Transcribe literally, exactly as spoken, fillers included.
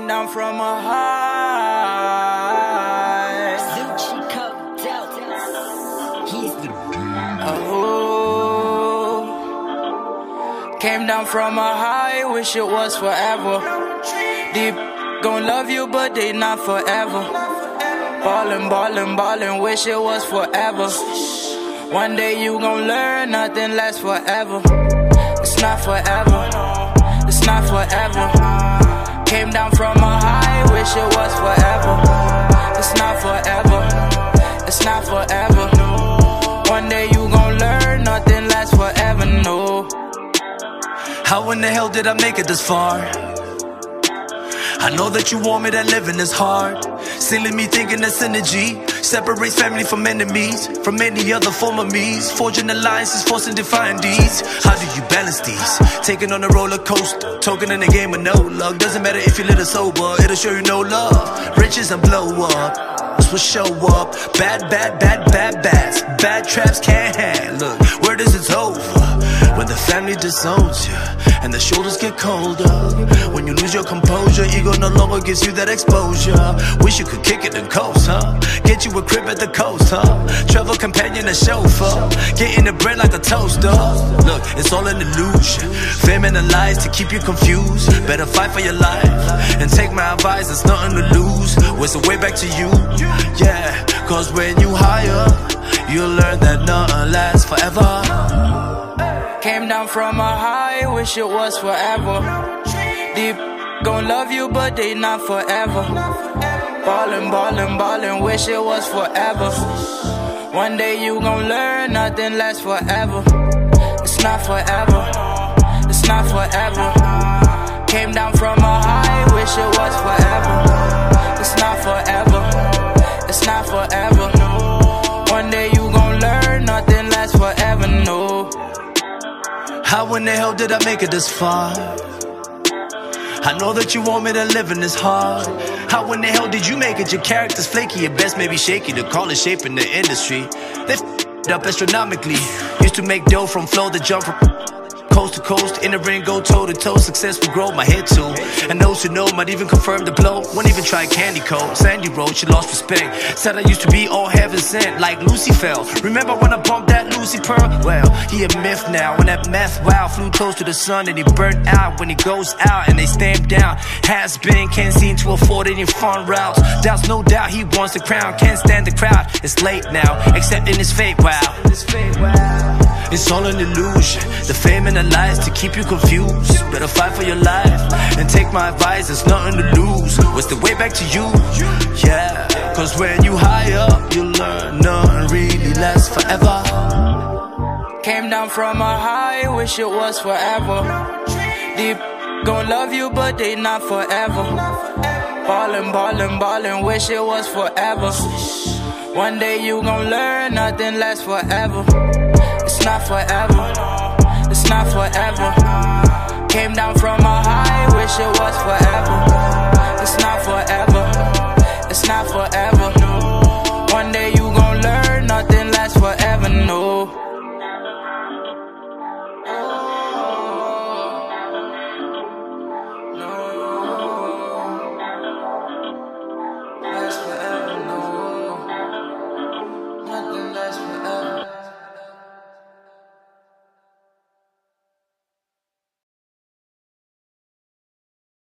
down from a high. Oh, came down from a high, wish it was forever. Deep, gon' love you, but they not forever. Ballin', ballin', ballin', wish it was forever. One day you gon' learn, nothing lasts forever. It's not forever, it's not forever. Came down from a high, wish it was forever. It's not forever, it's not forever. One day you gon' learn, nothing lasts forever, no. How in the hell did I make it this far? I know that you want me, that living is hard. Silly me thinking that synergy separates family from enemies, from any other form of me's. Forging alliances, forcing defiant deeds. How do you balance these? Taking on a roller coaster, token in a game of no luck. Doesn't matter if you're little sober, it'll show you no love. Riches and blow up, this will show up. Bad, bad, bad, bad, bads. Bad traps can't hang. Look, word is it's over when the family disowns you and the shoulders get colder. When you lose your composure, ego no longer gives you that exposure. Wish you could kick it and coast, huh? Get you a crib at the coast, huh? Travel companion, a chauffeur. Getting the bread like a toaster. Look, it's all an illusion. Fame and the lies to keep you confused. Better fight for your life and take my advice, there's nothing to lose. Where's the way back to you? Yeah, cause when you higher, you'll learn that nothing lasts forever. Came down from a high, wish it was forever. Deep, gon' love you, but they not forever. Ballin', ballin', ballin', wish it was forever. One day you gon' learn, nothing lasts forever. It's not forever, it's not forever. Came down from a high, wish it was forever. It's not forever, it's not forever. One day you gon' learn, nothing lasts forever, no. How in the hell did I make it this far? I know that you want me to live in this hard. How in the hell did you make it? Your character's flaky, your best may be shaky. The call is shaping the industry. They f***ed up astronomically. Used to make dough from flow that jump from coast to coast, in the ring, go toe to toe. Success will grow my head too. And those who know might even confirm the blow. Won't even try candy coat. Sandy Road, she lost respect. Said I used to be all heaven sent, like Lucy fell. Remember when I bumped that Lucy Pearl? Well, he a myth now. When that meth wow flew close to the sun and he burnt out. When he goes out and they stamp down. Has been, can't seem to afford any fun routes. Doubts no doubt he wants the crown. Can't stand the crowd. It's late now, accepting his fate. Wow. It's all an illusion. The fame and the lies to keep you confused. Better fight for your life and take my advice, there's nothing to lose. What's the way back to you? Yeah, cause when you high up, you learn nothing really lasts forever. Came down from a high, wish it was forever. Deep, gon' love you, but they not forever. Ballin', ballin', ballin', wish it was forever. One day you gon' learn, nothing lasts forever. It's not forever, it's not forever. Came down from a high, wish it was forever. It's not forever, it's not forever.